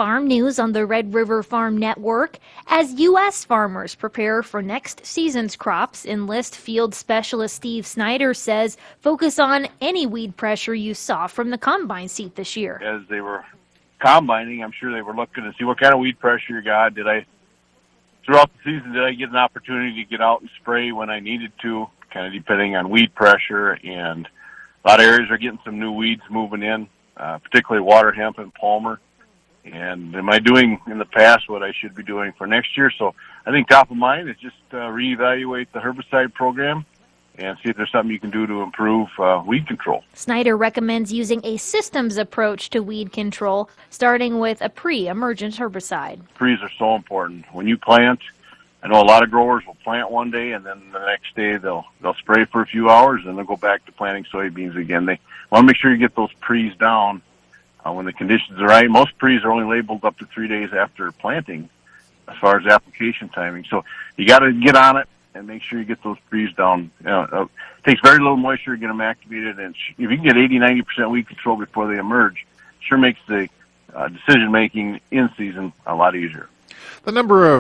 farm news on the Red River Farm Network. As U.S. farmers prepare for next season's crops, Enlist field specialist Steve Snyder says focus on any weed pressure you saw from the combine seat this year. As they were combining, I'm sure they were looking to see what kind of weed pressure you got. Throughout the season, did I get an opportunity to get out and spray when I needed to, kind of depending on weed pressure. And a lot of areas are getting some new weeds moving in, particularly water hemp and palmer. And am I doing in the past what I should be doing for next year? So I think top of mind is just reevaluate the herbicide program and see if there's something you can do to improve weed control. Snyder recommends using a systems approach to weed control, starting with a pre-emergent herbicide. Pre's are so important. When you plant, I know a lot of growers will plant one day and then the next day they'll spray for a few hours and they'll go back to planting soybeans again. They want to make sure you get those pre's down when the conditions are right. Most pre's are only labeled up to 3 days after planting as far as application timing. So you got to get on it and make sure you get those pre's down. It takes very little moisture to get them activated, and if you can get 80-90% weed control before they emerge, sure makes the decision-making in season a lot easier. The number of